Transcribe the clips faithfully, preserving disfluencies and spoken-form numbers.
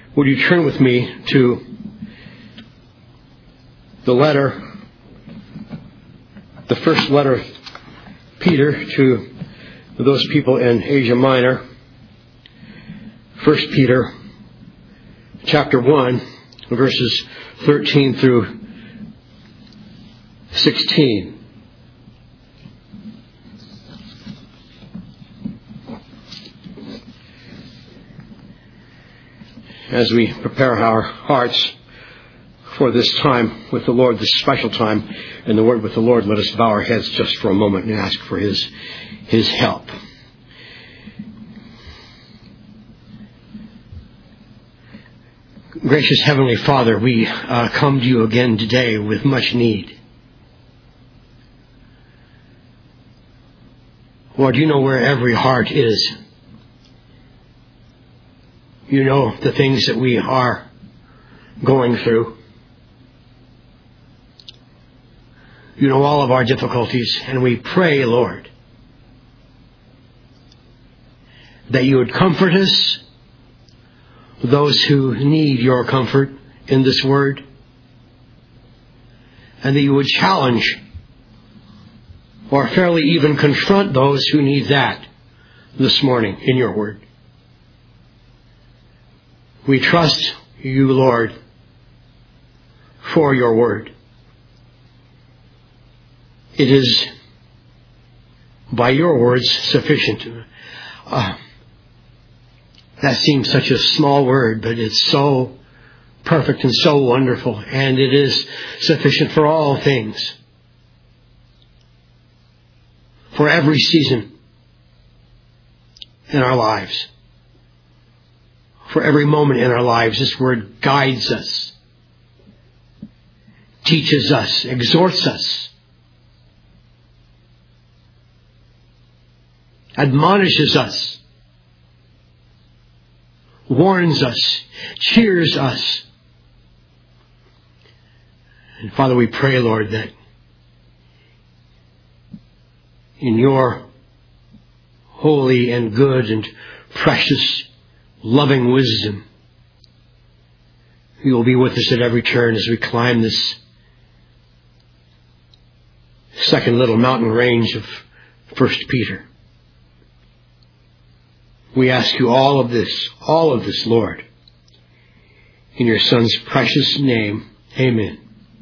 would you turn with me to the letter, the first letter of Peter to those people in Asia Minor. First Peter chapter one, verses thirteen through sixteen. As we prepare our hearts for this time with the Lord, this special time in the Word with the Lord, let us bow our heads just for a moment and ask for His, His help. Gracious Heavenly Father, we uh, come to you again today with much need. Lord, you know where every heart is. You know the things that we are going through. You know all of our difficulties, and we pray, Lord, that you would comfort us, those who need your comfort in this word, and that you would challenge or fairly even confront those who need that this morning in your word. We trust you, Lord, for your word. It is by your words sufficient. Uh, that seems such a small word, but it's so perfect and so wonderful, and it is sufficient for all things, for every season in our lives. For every moment in our lives, this word guides us, teaches us, exhorts us, admonishes us, warns us, cheers us. And Father, we pray, Lord, that in your holy and good and precious loving wisdom, you will be with us at every turn as we climb this second little mountain range of First Peter. We ask you all of this, all of this, Lord, in your Son's precious name. Amen.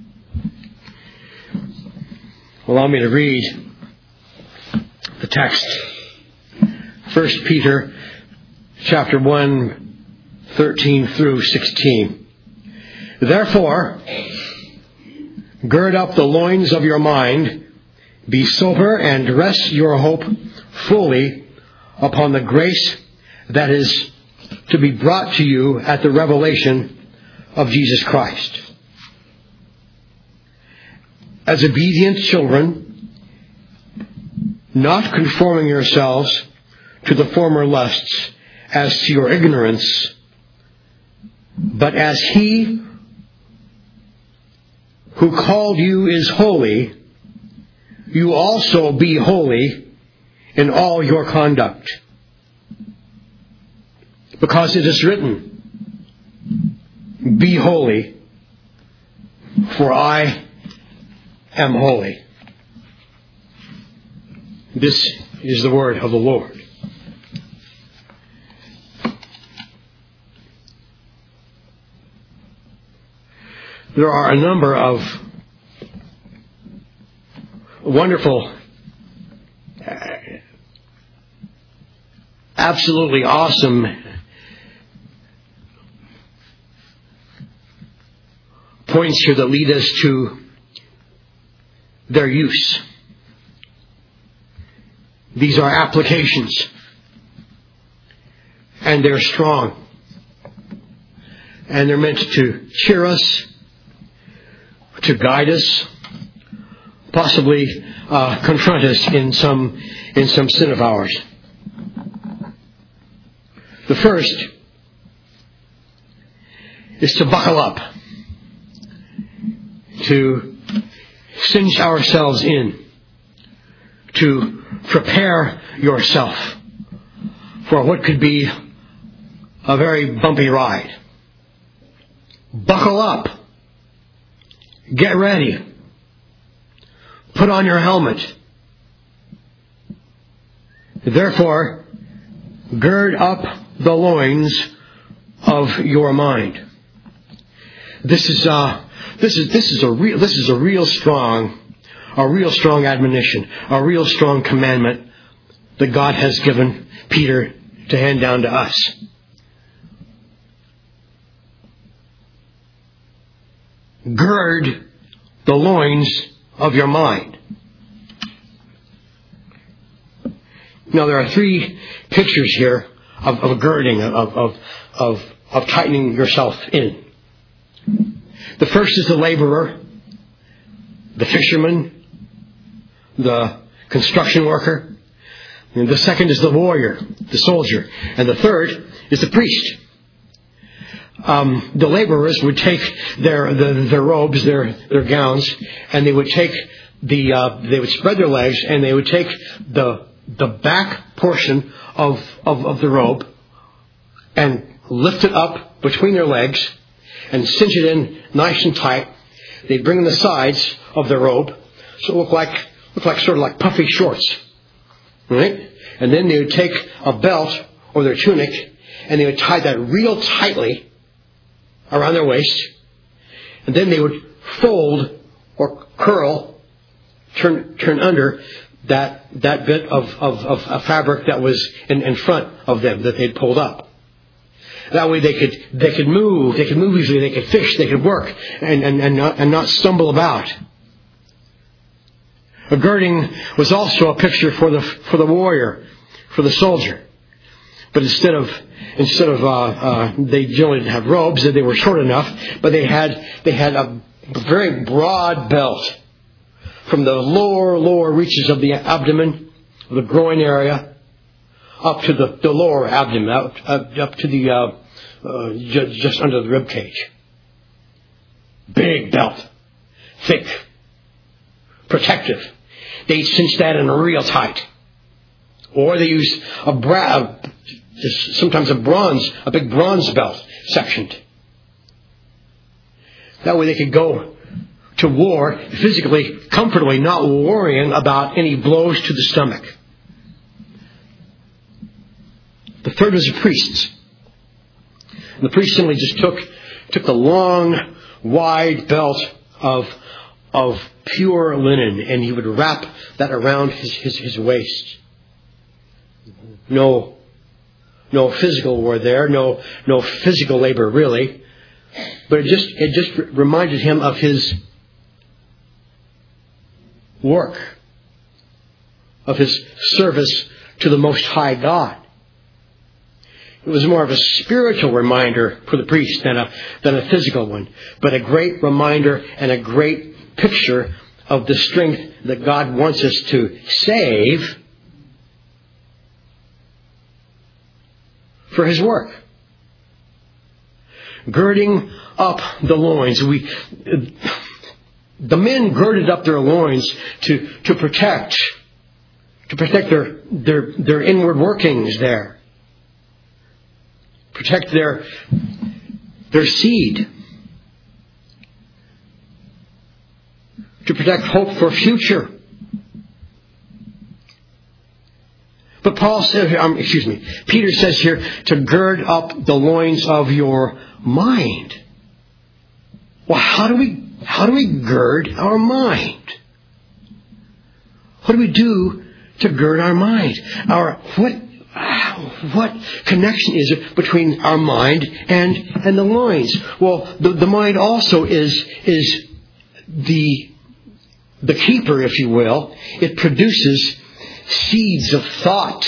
Allow me to read the text. First Peter chapter one, thirteen through sixteen. Therefore, gird up the loins of your mind, be sober, and rest your hope fully upon the grace that is to be brought to you at the revelation of Jesus Christ. As obedient children, not conforming yourselves to the former lusts as to your ignorance, but as he who called you is holy, you also be holy in all your conduct. Because it is written, be holy, for I am holy. This is the word of the Lord. There are a number of wonderful, absolutely awesome points here that lead us to their use. These are applications, and they're strong, and they're meant to cheer us, to guide us, possibly uh, confront us in some in some sin of ours. The first is to buckle up, to cinch ourselves in, to prepare yourself for what could be a very bumpy ride. Buckle up. Get ready. Put on your helmet. Therefore, gird up the loins of your mind. This is uh, this is this is a real this is a real strong, a real strong admonition, a real strong commandment that God has given Peter to hand down to us. Gird the loins of your mind. Now there are three pictures here of, of girding, of, of of of tightening yourself in. The first is the laborer, the fisherman, the construction worker. And the second is the warrior, the soldier. And the third is the priest. Um, the laborers would take their the, their robes, their their gowns, and they would take the uh, they would spread their legs, and they would take the the back portion of, of of the robe and lift it up between their legs and cinch it in nice and tight. They'd bring the sides of the robe so it looked like looked like sort of like puffy shorts, right? And then they would take a belt or their tunic and they would tie that real tightly around their waist, and then they would fold or curl, turn turn under that that bit of, of, of, of fabric that was in, in front of them that they'd pulled up. That way they could they could move, they could move easily, they could fish, they could work, and, and, and, not, and not stumble about. A girding was also a picture for the for the warrior, for the soldier. But instead of instead of uh, uh, they generally didn't have robes, they were short enough, but they had they had a very broad belt from the lower lower reaches of the abdomen, the groin area, up to the, the lower abdomen, up, up, up to the uh, uh, just, just under the rib cage. Big belt, thick, protective. They cinch that in real tight, or they use a bra, sometimes a bronze, a big bronze belt sectioned. That way they could go to war physically, comfortably, not worrying about any blows to the stomach. The third was the priests. And the priest simply just took took the long, wide belt of of pure linen, and he would wrap that around his, his, his waist. No, no physical war there, no no physical labor really, but it just it just reminded him of his work, of his service to the Most High God. It was more of a spiritual reminder for the priest than a than a physical one, but a great reminder and a great picture of the strength that God wants us to save for His work. Girding up the loins. We, the men girded up their loins to, to protect, to protect their, their, their inward workings there. Protect their, their seed. To protect hope for future. But Paul said, um, excuse me, Peter says here to gird up the loins of your mind. Well, how do we how do we gird our mind? What do we do to gird our mind? Our what what connection is it between our mind and and the loins? Well, the, the mind also is is the the keeper, if you will. It produces seeds of thought.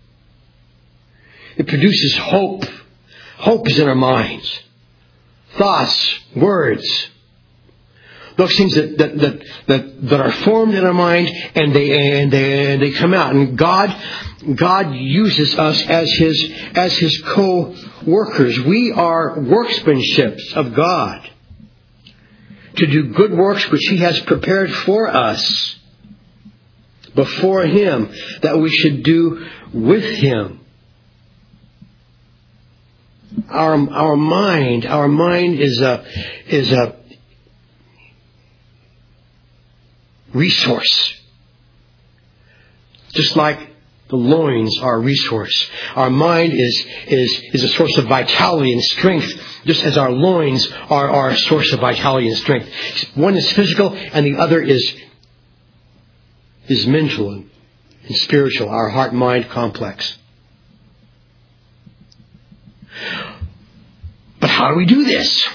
It produces hope. Hope is in our minds. Thoughts, words. Those things that that that that, that are formed in our mind, and they and they and they come out. And God God uses us as His as His co-workers. We are workmanships of God to do good works which He has prepared for us before Him, that we should do with Him. Our our mind, our mind is a is a resource. Just like the loins are a resource. Our mind is is is a source of vitality and strength, just as our loins are, are a source of vitality and strength. One is physical and the other is is mental and, and spiritual, our heart-mind complex. But how do we do this?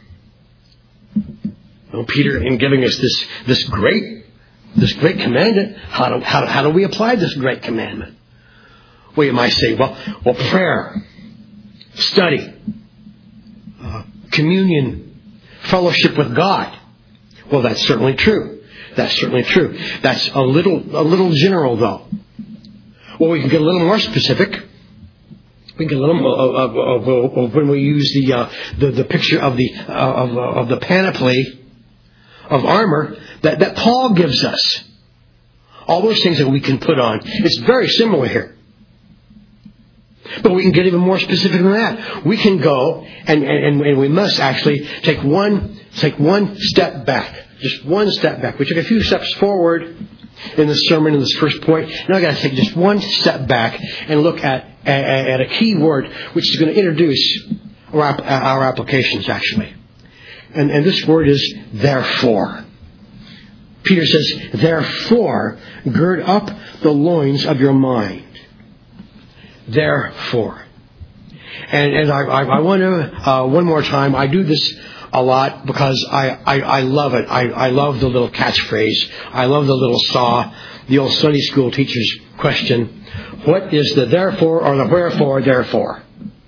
Well, Peter, in giving us this this great this great commandment, how do how, how do we apply this great commandment? Well, you might say, well, well, prayer, study, uh, communion, fellowship with God. Well, that's certainly true. That's certainly true. That's a little a little general, though. Well, we can get a little more specific. We get a little more of, of, of, of when we use the uh, the, the picture of the uh, of, of the panoply of armor that, that Paul gives us. All those things that we can put on. It's very similar here. But we can get even more specific than that. We can go and, and, and we must actually take one take one step back. Just one step back. We took a few steps forward in the sermon in this first point. Now I've got to take just one step back and look at, at, at a key word which is going to introduce our, our applications, actually. And, and this word is therefore. Peter says, therefore, gird up the loins of your mind. Therefore. And, and I, I, I want to, uh, one more time, I do this a lot because I, I, I love it. I, I love the little catchphrase. I love the little saw, the old Sunday school teacher's question. What is the therefore or the wherefore therefore?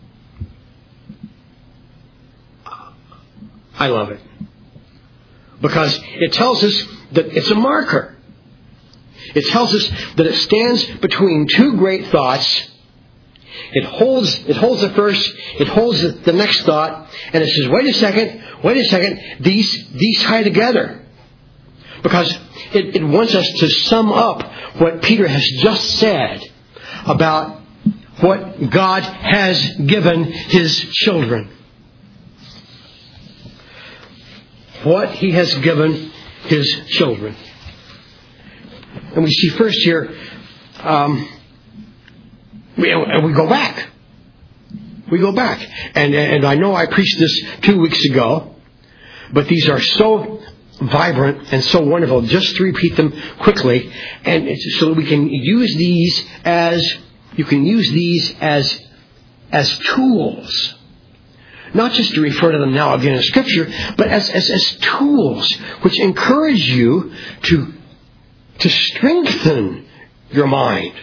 I love it. Because it tells us that it's a marker. It tells us that it stands between two great thoughts. It holds it holds the first, it holds the, the next thought, and it says, wait a second, wait a second, these these tie together. Because it, it wants us to sum up what Peter has just said about what God has given His children. What He has given His children. And we see first here, um, we, and we go back. We go back. And, and I know I preached this two weeks ago, but these are so vibrant and so wonderful. Just to repeat them quickly, and it's so that we can use these as, you can use these as, as tools. Not just to refer to them now again in Scripture, but as, as, as tools which encourage you to, to strengthen your mind.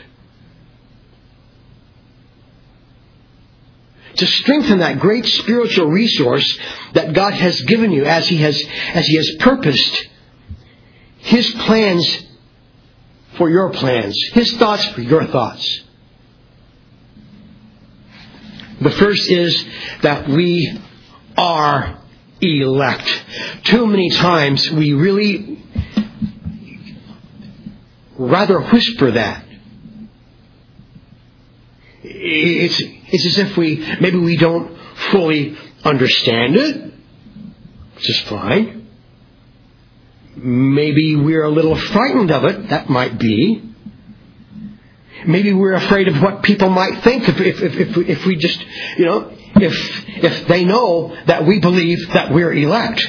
To strengthen that great spiritual resource that God has given you as He has, as He has purposed His plans for your plans, His thoughts for your thoughts. The first is that we are elect. Too many times we really rather whisper that. It's, it's as if we, maybe we don't fully understand it, which is fine. Maybe we're a little frightened of it, that might be. Maybe we're afraid of what people might think if, if, if, if, we, if we just, you know, if, if they know that we believe that we're elect.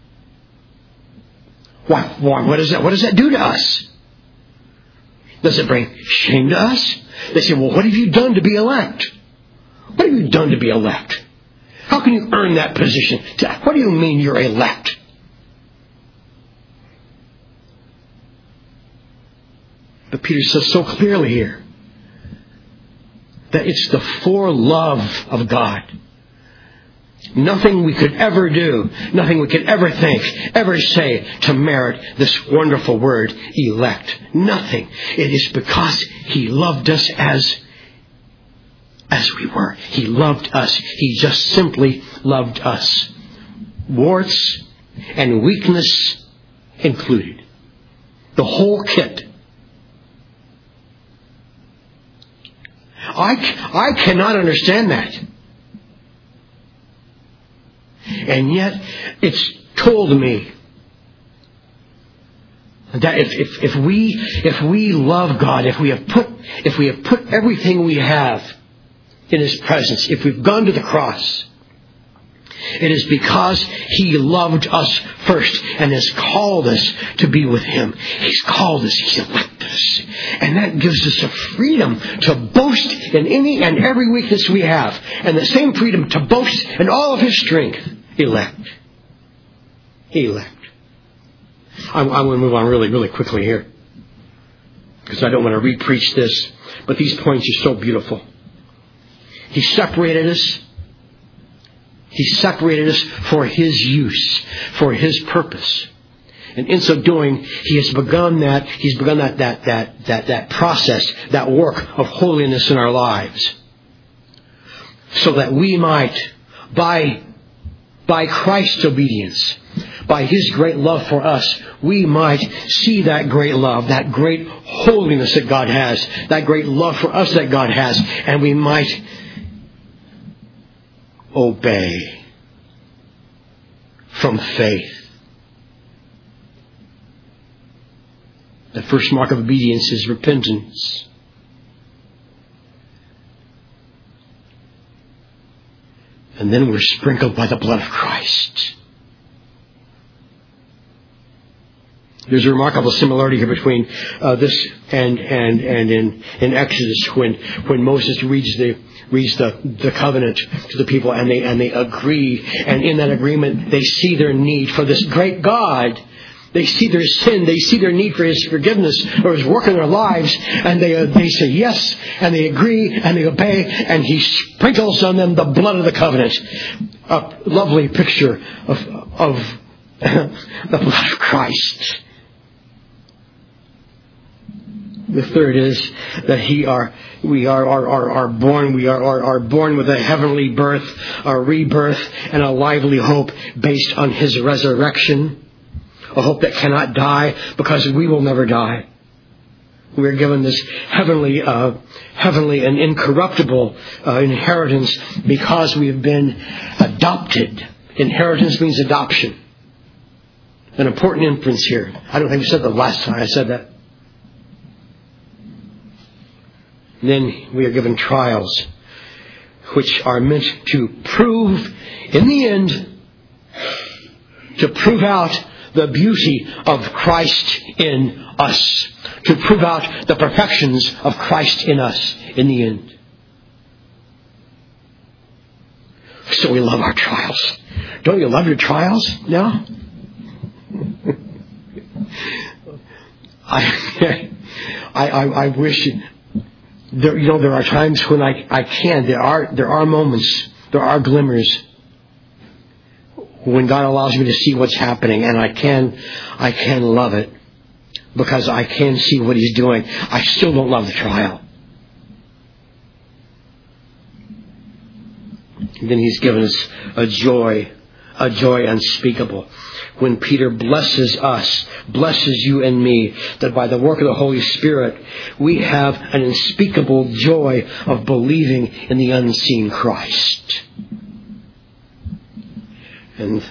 Why, why, what does that, what does that do to us? Does it bring shame to us? They say, well, what have you done to be elect? What have you done to be elect? How can you earn that position? What do you mean you're elect? But Peter says so clearly here that it's the forelove of God. Nothing we could ever do, nothing we could ever think, ever say to merit this wonderful word, elect. Nothing. It is because He loved us as, as we were. He loved us. He just simply loved us. Warts and weakness included. The whole kit. I, I cannot understand that. And yet, it's told me that if, if, if we if we love God, if we have put if we have put everything we have in His presence, if we've gone to the cross, it is because He loved us first and has called us to be with Him. He's called us, He's elected us. And that gives us a freedom to boast in any and every weakness we have. And the same freedom to boast in all of His strength. Elect. Elect. I, I want to move on really, really quickly here, because I don't want to re-preach this, but these points are so beautiful. He separated us. He separated us for His use, for His purpose. And in so doing, He has begun that, He's begun that, that, that, that, that process, that work of holiness in our lives. So that we might, by, by Christ's obedience, by His great love for us, we might see that great love, that great holiness that God has, that great love for us that God has, and we might obey from faith. The first mark of obedience is repentance. And then we're sprinkled by the blood of Christ. There's a remarkable similarity here between uh, this and and and in, in Exodus when when Moses reads the reads the, the covenant to the people and they and they agree, and in that agreement they see their need for this great God. They see their sin, they see their need for His forgiveness or His work in their lives, and they uh, they say yes, and they agree, and they obey, and He sprinkles on them the blood of the covenant. A lovely picture of of the blood of Christ. The third is that he are we are are, are, are born we are, are are born with a heavenly birth, a rebirth, and a lively hope based on His resurrection. A hope that cannot die, because we will never die. We are given this heavenly, uh, heavenly and incorruptible uh, inheritance because we have been adopted. Inheritance means adoption. An important inference here. I don't think we said that last time I said that. And then we are given trials, which are meant to prove, in the end, to prove out the beauty of Christ in us. To prove out the perfections of Christ in us in the end. So we love our trials. Don't you love your trials now? I, I, I, I wish there, you know, there are times when I, I can. There are, there are moments. There are glimmers when God allows me to see what's happening, and I can, I can love it because I can see what He's doing. I still don't love the trial. And then He's given us a joy, a joy unspeakable. When Peter blesses us, blesses you and me, that by the work of the Holy Spirit, we have an unspeakable joy of believing in the unseen Christ. And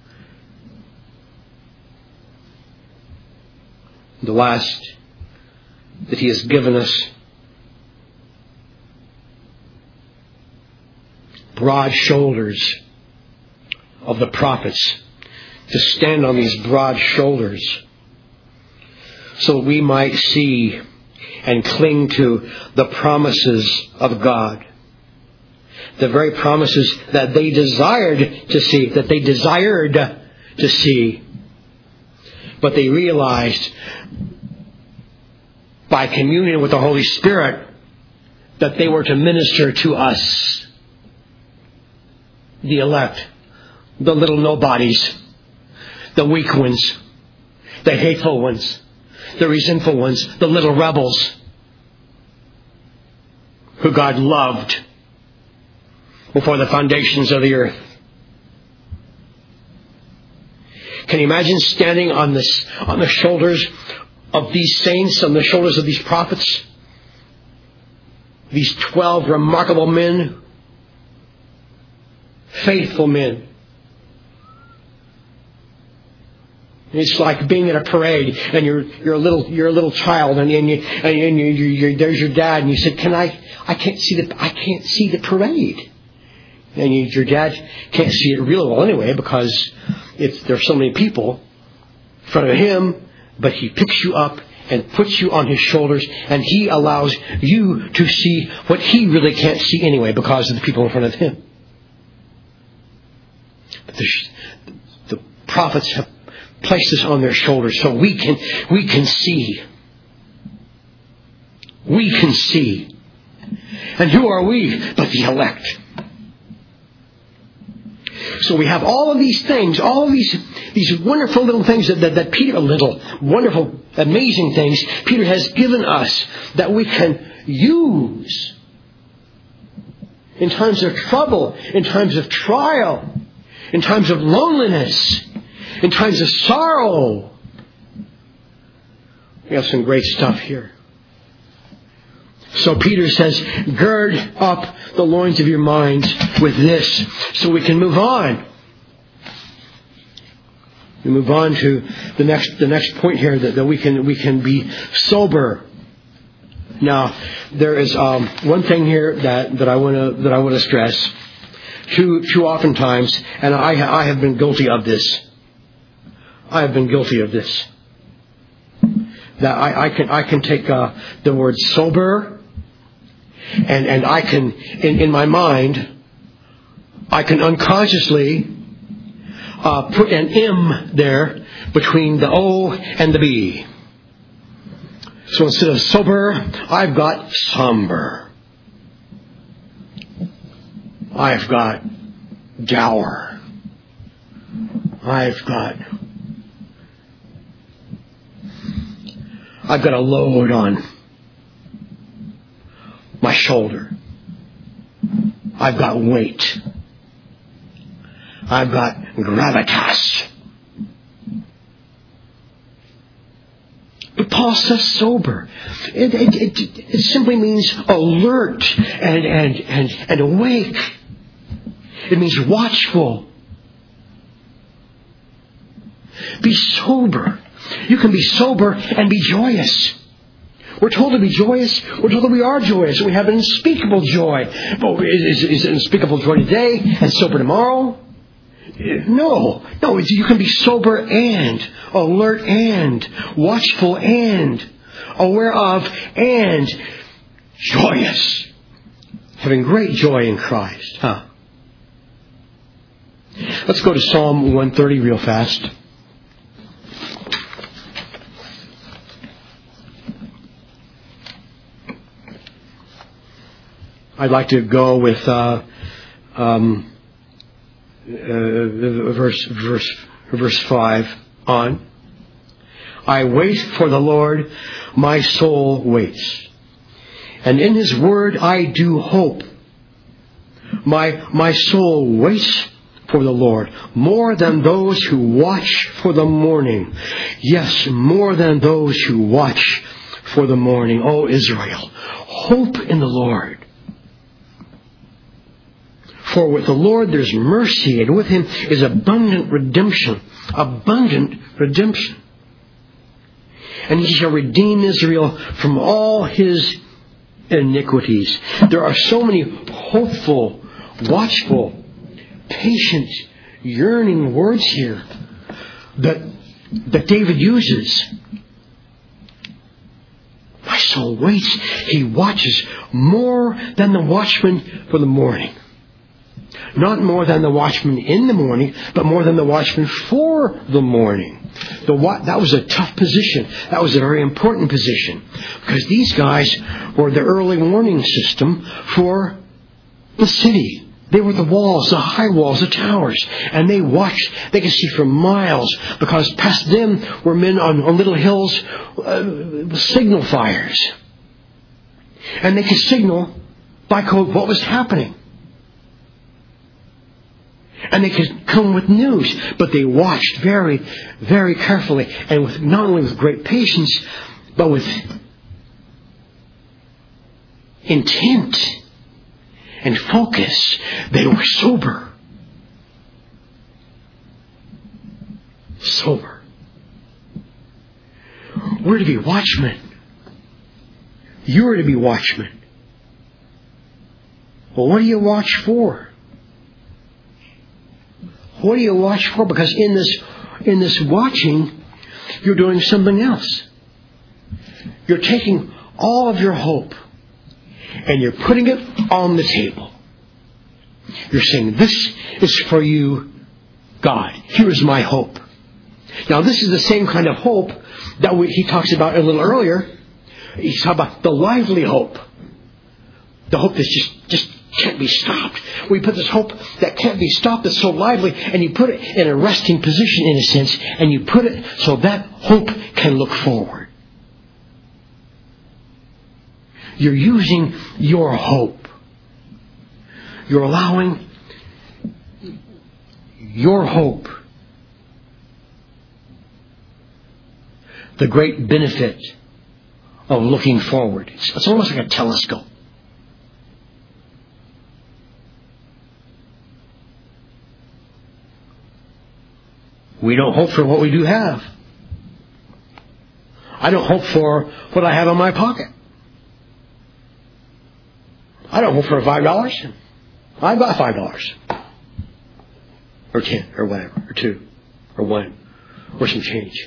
the last that He has given us, broad shoulders of the prophets, to stand on these broad shoulders so we might see and cling to the promises of God. The very promises that they desired to see, that they desired to see, but they realized by communion with the Holy Spirit that they were to minister to us, the elect, the little nobodies, the weak ones, the hateful ones, the resentful ones, the little rebels who God loved before the foundations of the earth. Can you imagine standing on this, on the shoulders of these saints, on the shoulders of these prophets? These twelve remarkable men, faithful men, It's like being at a parade, and you're you're a little you're a little child, and, and you and you, you you're, there's your dad, and you said, "Can I? I can't see the I can't see the parade." And you, your dad can't see it really well anyway because it's there's so many people in front of him. But he picks you up and puts you on his shoulders, and he allows you to see what he really can't see anyway because of the people in front of him. But the, the prophets have placed this on their shoulders so we can we can see. We can see. And who are we but the elect? So we have all of these things, all of these these wonderful little things that, that, that Peter, little, wonderful, amazing things Peter has given us that we can use in times of trouble, in times of trial, in times of loneliness, in times of sorrow. We have some great stuff here. So Peter says, gird up the loins of your minds with this so we can move on. We move on to the next the next point here that, that we can we can be sober. Now, there is um, one thing here that, that I want to that I want to stress. Too too oftentimes, and I I have been guilty of this. I have been guilty of this. That I, I can I can take uh, the word sober. And and I can, in, in my mind, I can unconsciously uh, put an M there between the O and the B. So instead of sober, I've got somber. I've got dour. I've got I've got a load on my shoulder. I've got weight. I've got gravitas. But Paul says sober. It, it, it, it simply means alert and, and, and, and awake. It means watchful. Be sober. You can be sober and be joyous. We're told to be joyous. We're told that we are joyous. We have an unspeakable joy. Oh, is, is it unspeakable joy today and sober tomorrow? No. No, you can be sober and alert and watchful and aware of and joyous. Having great joy in Christ. Huh? Let's go to Psalm one thirty real fast. I'd like to go with uh, um, uh, verse verse verse five on. I wait for the Lord, my soul waits, and in His word I do hope. My my soul waits for the Lord more than those who watch for the morning. Yes, more than those who watch for the morning. O Israel, hope in the Lord. For with the Lord there's mercy, and with Him is abundant redemption. Abundant redemption. And He shall redeem Israel from all his iniquities. There are so many hopeful, watchful, patient, yearning words here that, that David uses. My soul waits. He watches more than the watchman for the morning. Not more than the watchman in the morning, but more than the watchman for the morning. The that was a tough position. That was a very important position. Because these guys were the early warning system for the city. They were the walls, the high walls, the towers. And they watched. They could see for miles. Because past them were men on, on little hills uh, with signal fires. And they could signal by code what was happening. And they could come with news, but they watched very, very carefully, and with not only with great patience, but with intent and focus. They were sober. Sober. We're to be watchmen. You're to be watchmen. Well, what do you watch for? What do you watch for? Because in this, in this watching, you're doing something else. You're taking all of your hope and you're putting it on the table. You're saying, this is for you, God. Here is my hope. Now, this is the same kind of hope that we, he talks about a little earlier. He's talking about the lively hope. The hope that just, just can't be stopped. We put this hope that can't be stopped, that's so lively, and you put it in a resting position in a sense, and you put it so that hope can look forward. You're using your hope. You're allowing your hope, the great benefit of looking forward. It's, it's almost like a telescope. We don't hope for what we do have. I don't hope for what I have in my pocket. I don't hope for five dollars. I got five dollars. Or ten, or whatever, or two, or one, or some change.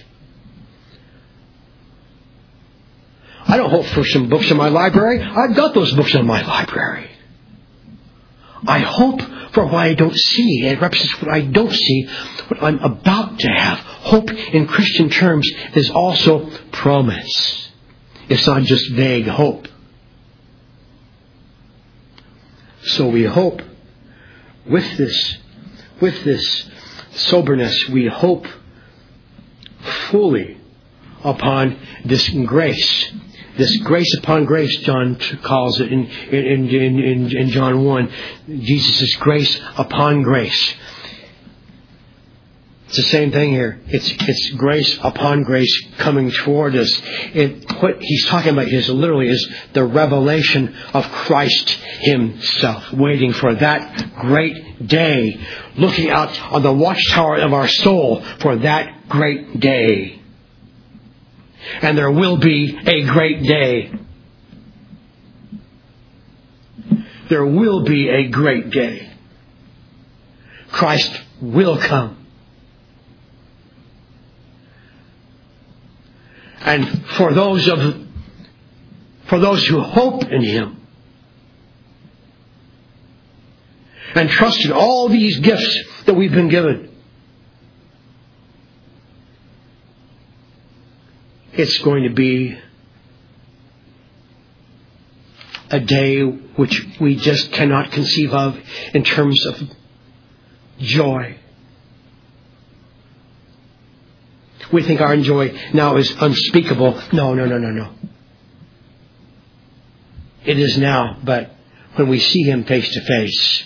I don't hope for some books in my library. I've got those books in my library. I hope for what I don't see. It represents what I don't see, what I'm about to have. Hope in Christian terms is also promise. It's not just vague hope. So we hope with this, with this soberness, we hope fully upon this grace. This grace upon grace, John calls it in, in, in, in, in John one. Jesus' grace upon grace. It's the same thing here. It's it's grace upon grace coming toward us. It, what he's talking about is literally is the revelation of Christ Himself, waiting for that great day, looking out on the watchtower of our soul for that great day. And there will be a great day. There will be a great day. Christ will come. And for those of for those who hope in Him and trust in all these gifts that we've been given, it's going to be a day which we just cannot conceive of in terms of joy. We think our joy now is unspeakable. No, no, no, no, no. It is now, but when we see Him face to face,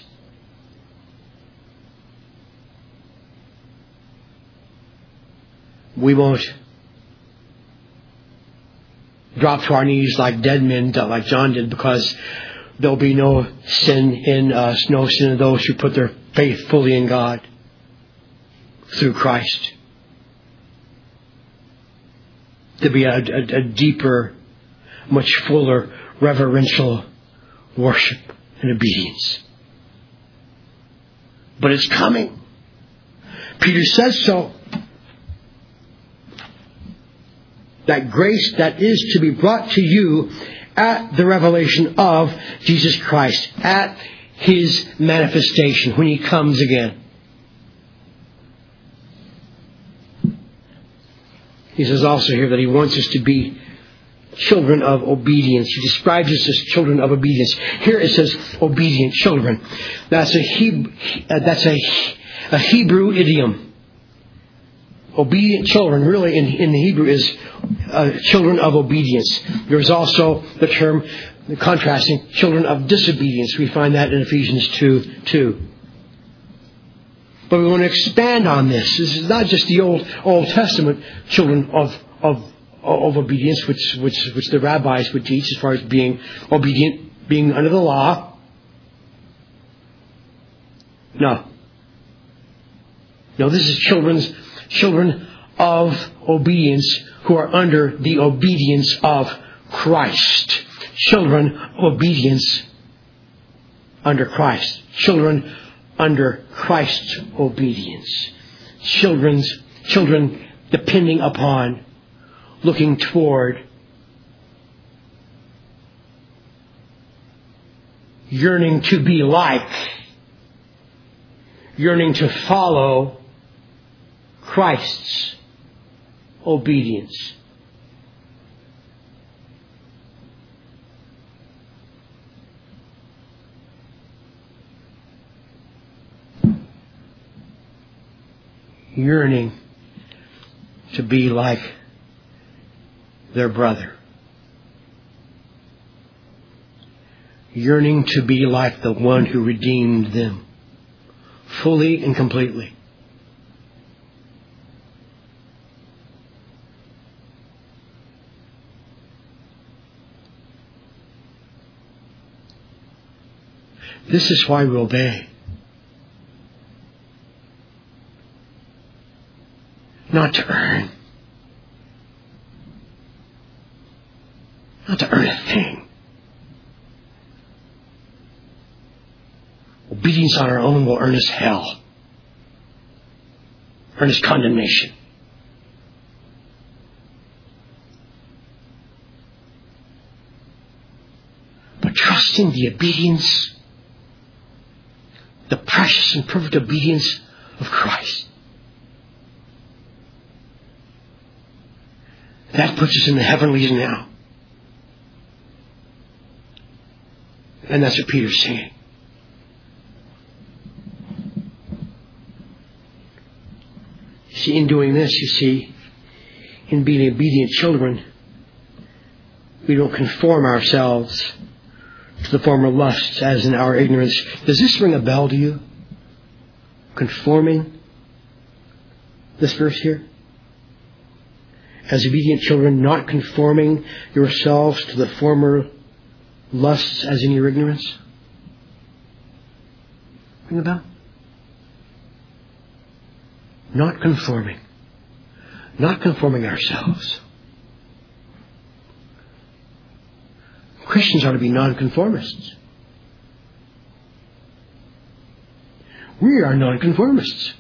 we won't drop to our knees like dead men, like John did, because there'll be no sin in us, no sin in those who put their faith fully in God through Christ. To be a, a, a deeper, much fuller, reverential worship and obedience. But it's coming. Peter says so. That grace that is to be brought to you at the revelation of Jesus Christ, at His manifestation when He comes again. He says also here that He wants us to be children of obedience. He describes us as children of obedience. Here it says obedient children. That's a Hebrew, that's a, a Hebrew idiom. Obedient children, really in, in the Hebrew, is uh, children of obedience. There's also the term, the contrasting, children of disobedience. We find that in Ephesians two two. But we want to expand on this. This is not just the Old Old Testament children of of of obedience, which which which the rabbis would teach as far as being obedient, being under the law. No. No, this is children's children of obedience who are under the obedience of Christ. Children, obedience under Christ. Children under Christ's obedience. Children's, children depending upon, looking toward, yearning to be like, yearning to follow Christ's obedience. Yearning to be like their brother. Yearning to be like the one who redeemed them fully and completely. This is why we obey. Not to earn. Not to earn a thing. Obedience on our own will earn us hell. Earn us condemnation. But trusting the obedience, the precious and perfect obedience of Christ, that puts us in the heavenlies now. And that's what Peter's saying. See, in doing this, you see, in being obedient children, we don't conform ourselves to the former lusts as in our ignorance. Does this ring a bell to you? Conforming? This verse here? As obedient children, not conforming yourselves to the former lusts as in your ignorance? Ring a bell? Not conforming. Not conforming ourselves. Christians ought to be nonconformists. We are nonconformists.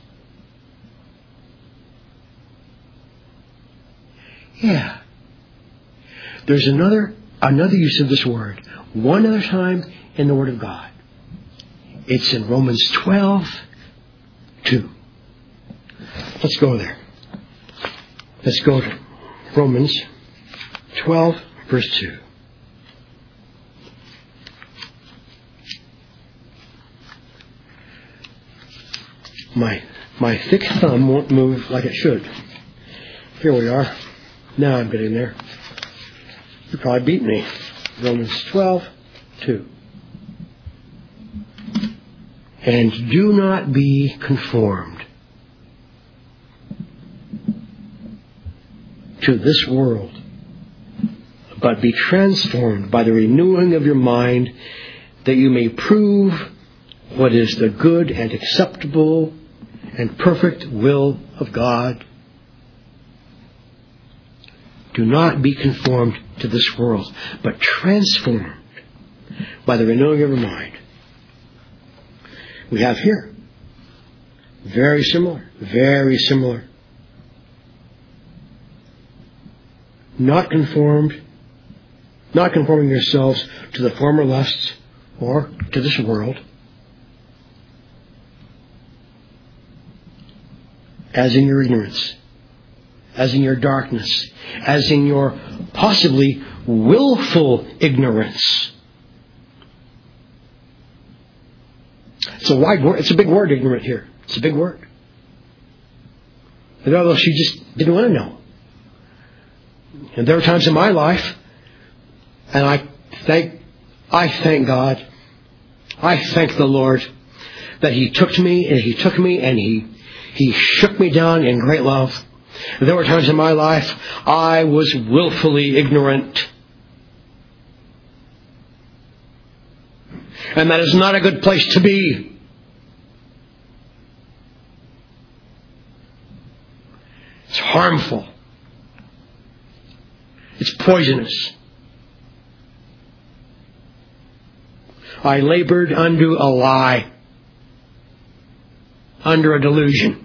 Yeah. There's another another use of this word. One other time in the Word of God. It's in Romans twelve two. Let's go there. Let's go to Romans twelve, verse two. My my thick thumb won't move like it should. Here we are. Now I'm getting there. You probably beat me. Romans twelve two. And do not be conformed to this world, but be transformed by the renewing of your mind, that you may prove what is the good and acceptable and perfect will of God. Do not be conformed to this world, but transformed by the renewing of your mind. We have here, very similar, very similar. Not conformed, not conforming yourselves to the former lusts or to this world, as in your ignorance, as in your darkness, as in your possibly willful ignorance. It's a wide word. It's a big word, ignorant here. It's a big word. And although she just didn't want to know. And there were times in my life, and I thank, I thank God, I thank the Lord that He took to me, and He took me, and He He shook me down in great love. And there were times in my life I was willfully ignorant. And that is not a good place to be. It's harmful. It's poisonous. I labored under a lie, under a delusion.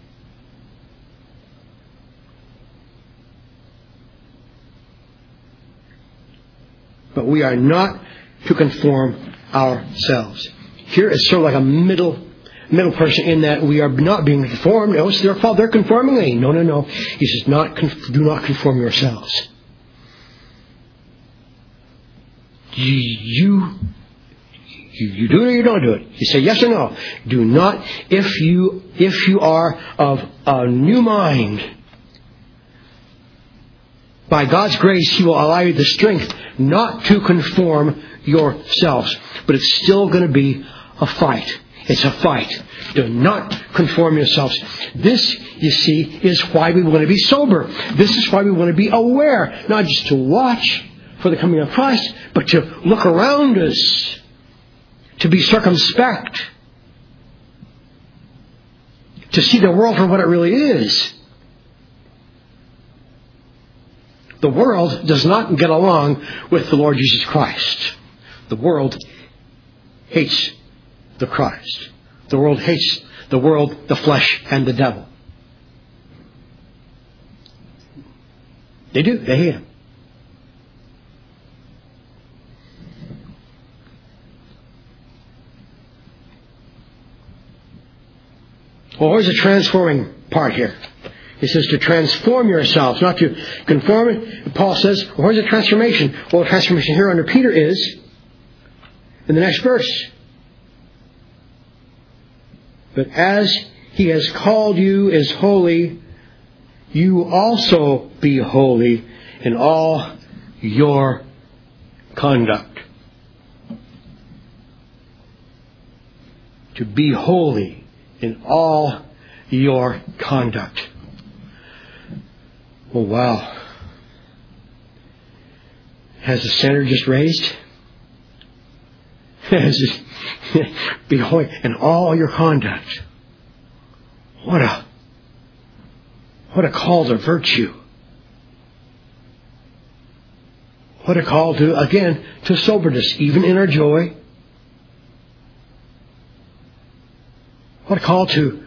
But we are not to conform ourselves. Here is sort of like a middle middle person in that we are not being conformed. Oh, it's their fault. They're conforming me. No, no, no. He says, not do not conform yourselves. You, you, you do it or you don't do it. You say yes or no. Do not. If you, if you are of a new mind, by God's grace, He will allow you the strength not to conform yourselves. But it's still going to be a fight. It's a fight. Do not conform yourselves. This, you see, is why we want to be sober. This is why we want to be aware. Not just to watch for the coming of Christ, but to look around us. To be circumspect. To see the world for what it really is. The world does not get along with the Lord Jesus Christ. The world hates the Christ. The world hates the world, the flesh, and the devil. They do. They hate Him. Well, where's the transforming part here? He says to transform yourselves, not to conform it. Paul says, well, where's the transformation? Well, the transformation here under Peter is in the next verse. But as He has called you as holy, you also be holy in all your conduct. To be holy in all your conduct. Oh, wow. Has the standard just raised? Be holy in all your conduct. What a, what a call to virtue. What a call to, again, to soberness, even in our joy. What a call to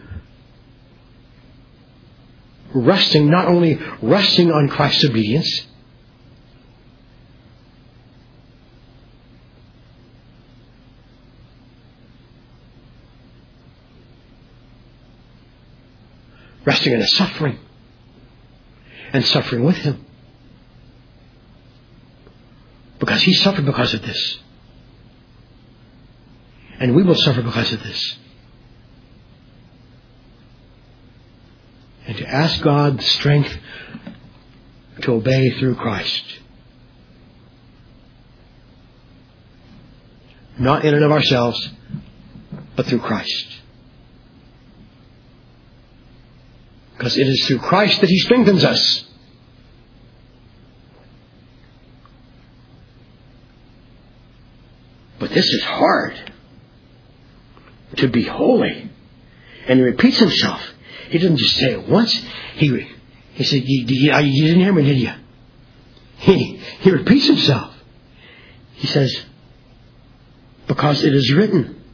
resting, not only resting on Christ's obedience, resting in His suffering and suffering with Him. Because He suffered because of this. And we will suffer because of this. And to ask God the strength to obey through Christ. Not in and of ourselves, but through Christ. Because it is through Christ that He strengthens us. But this is hard. To be holy. And He repeats Himself. He doesn't just say it once. He he said, you, you, you didn't hear me, did you? He, he repeats Himself. He says, because it is written,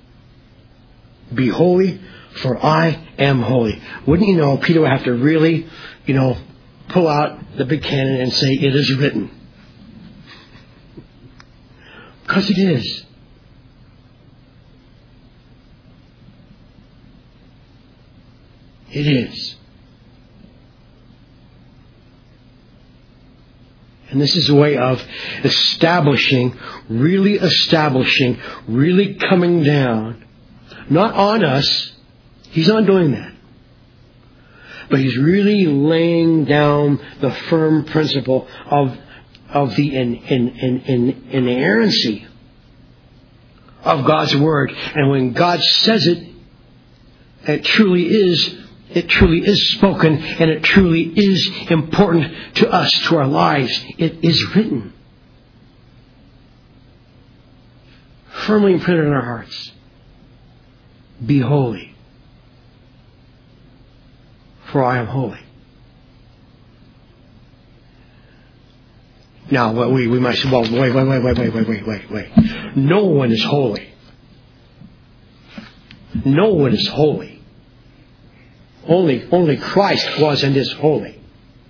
be holy, for I am holy. Wouldn't you know, Peter would have to really, you know, pull out the big cannon and say, it is written. Because it is. It is. And this is a way of establishing, really establishing, really coming down, not on us. He's not doing that. But He's really laying down the firm principle of, of the in, in, in, in, inerrancy of God's Word. And when God says it, it truly is It truly is spoken, and it truly is important to us, to our lives. It is written. Firmly imprinted in our hearts. Be holy, for I am holy. Now, we, we might say, well, wait, wait, wait, wait, wait, wait, wait, wait, wait. No one is holy. No one is holy. Only, only Christ was and is holy.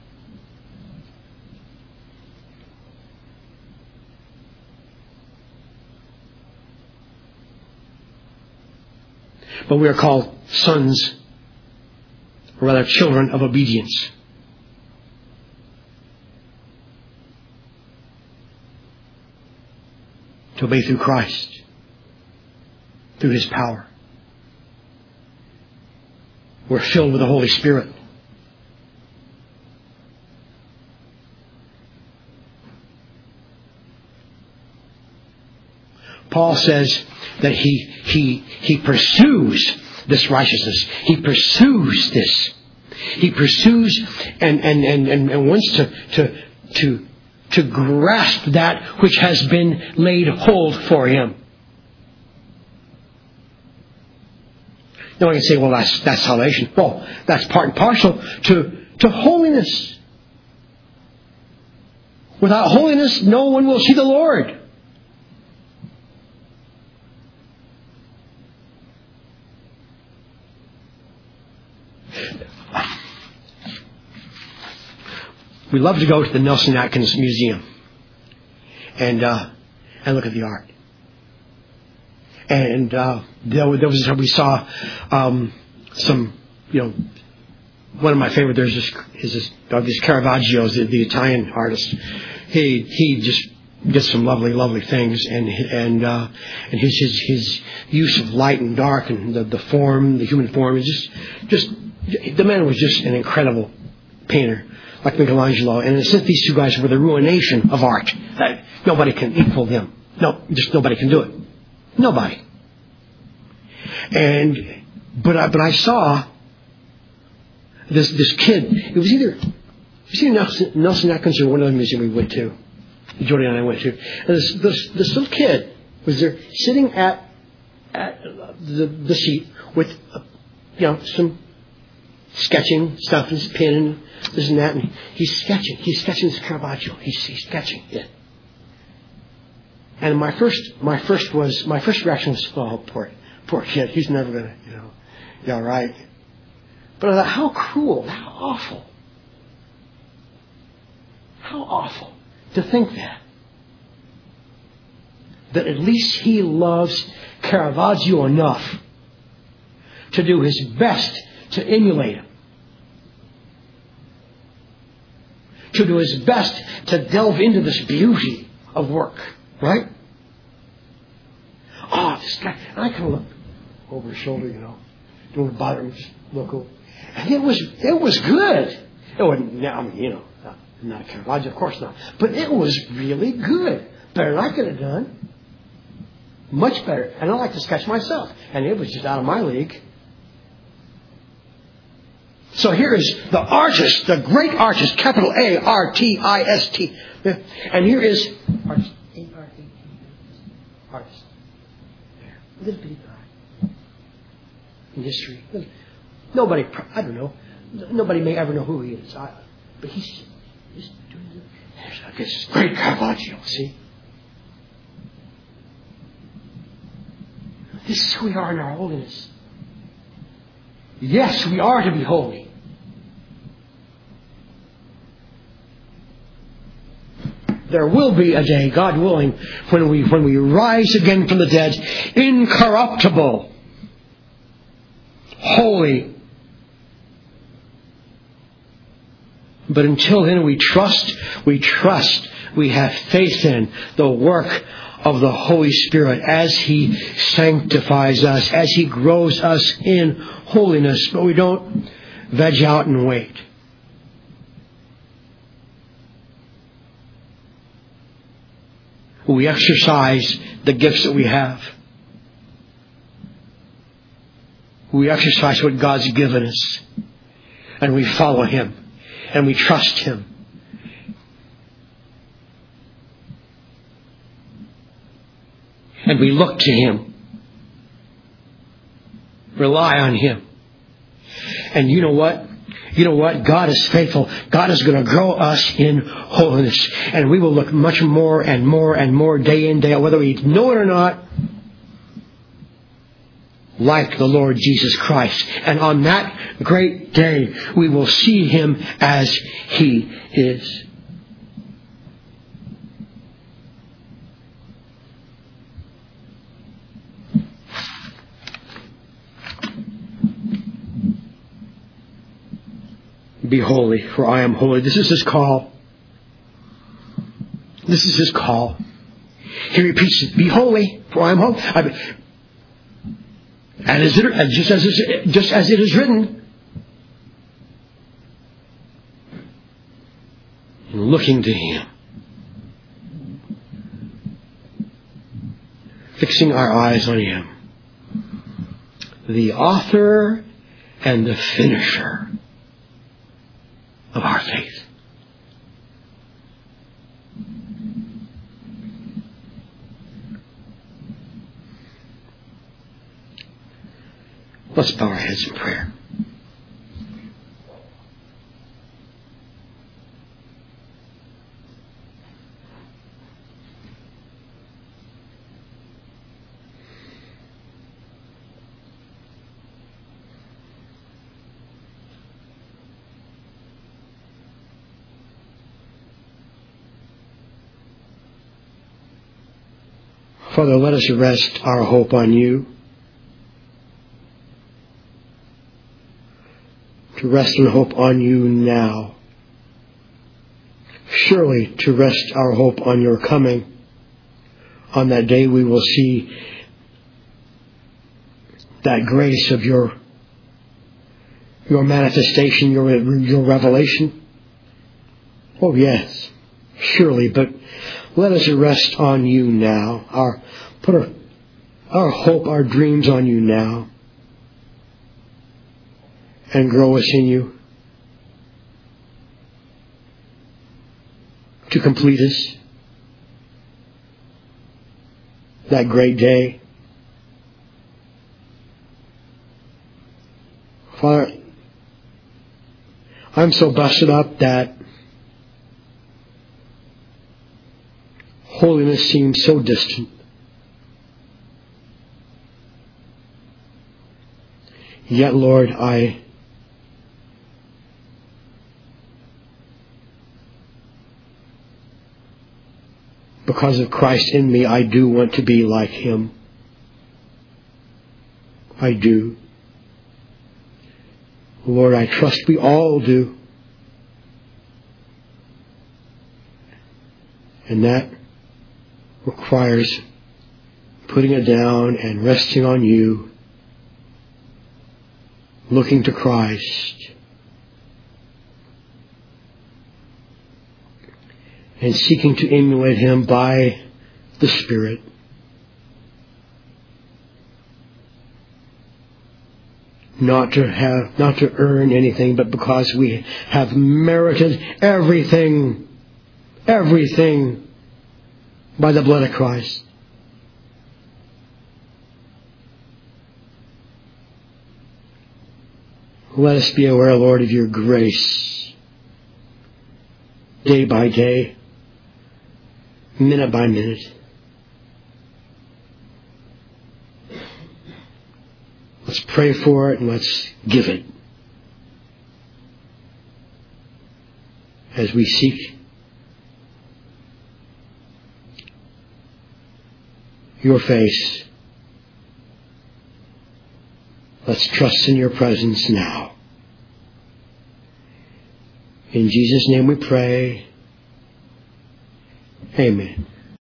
But we are called sons, or rather children of obedience. To obey through Christ, through His power. We're filled with the Holy Spirit. Paul says that he he he pursues this righteousness. He pursues this. He pursues and and, and, and, and wants to to to to grasp that which has been laid hold for him. Now I can say, well, that's that's salvation. Well, that's part and parcel to to holiness. Without holiness, no one will see the Lord. We love to go to the Nelson Atkins Museum and uh, and look at the art. And uh, there, there was we saw um, some, you know, one of my favorite. There's this is this uh, these Caravaggios, the, the Italian artist. He he just did some lovely lovely things, and and uh, and his his his use of light and dark and the the form, the human form is just just the man was just an incredible painter. Like Michelangelo, and in a sense, these two guys were the ruination of art. That nobody can equal them. No, just nobody can do it. Nobody. And but I but I saw this this kid. It was either it was either Nelson, Nelson Atkins or one other museum we went to. Jordy and I went to. And this this, this little kid was there sitting at at the the seat with uh, you know some sketching stuff, his pen and this and that, and he's sketching. He's sketching this Caravaggio. He's, he's sketching it. And my first, my first was, my first reaction was, oh, poor, poor kid. He's never gonna, you know, yeah, right. But I thought, how cruel, how awful, how awful to think that that at least he loves Caravaggio enough to do his best to emulate him. To do his best to delve into this beauty of work. Right? Oh, this guy. And I kind of look over his shoulder, you know. Don't want to bother him. Just look over. And it was, it was good. It wasn't, I mean, you know, not, not Caravaggio, of course not. But it was really good. Better than I could have done. Much better. And I like to sketch myself. And it was just out of my league. So here is the artist, the great artist, capital A R T I S T. And here is artist. A R T T. Artist. There. Little bitty guy. In history. Nobody, I don't know. Nobody may ever know who he is. I, but he's, he's doing it. There's this great Caravaggio, see? This is who we are in our holiness. Yes, we are to be holy. There will be a day, God willing, when we when we rise again from the dead, incorruptible, holy. But until then, we trust, we trust, we have faith in the work of the Holy Spirit as He sanctifies us, as He grows us in holiness. But we don't veg out and wait. We exercise the gifts that we have. We exercise what God's given us. And we follow Him. And we trust Him. And we look to Him. Rely on Him. And you know what? you know what? God is faithful. God is going to grow us in holiness. And we will look much more and more and more day in, day out, whether we know it or not, like the Lord Jesus Christ. And on that great day, we will see Him as He is. Be holy, for I am holy. This is His call. This is His call. He repeats it. Be holy, for I am holy. I, and is it, just, as it, just as it is written, looking to Him. Fixing our eyes on Him. The author and the finisher of our faith. Let's bow our heads in prayer. Father, let us rest our hope on You. To rest and hope on You now. Surely to rest our hope on Your coming. On that day we will see that grace of Your Your manifestation, Your, your revelation. Oh yes, surely, but let us rest on You now. Our put our, our hope, our dreams on You now. And grow us in You. To complete us. That great day. Father, I'm so busted up that holiness seems so distant. Yet, Lord, I because of Christ in me, I do want to be like Him. I do. Lord, I trust we all do. And that requires putting it down and resting on You, looking to Christ, and seeking to emulate Him by the Spirit. Not to have, not to earn anything, but because we have merited everything, everything by the blood of Christ. Let us be aware, Lord, of Your grace, day by day, minute by minute. Let's pray for it and let's give it. As we seek Your face, let's trust in Your presence now. In Jesus' name we pray. Amen.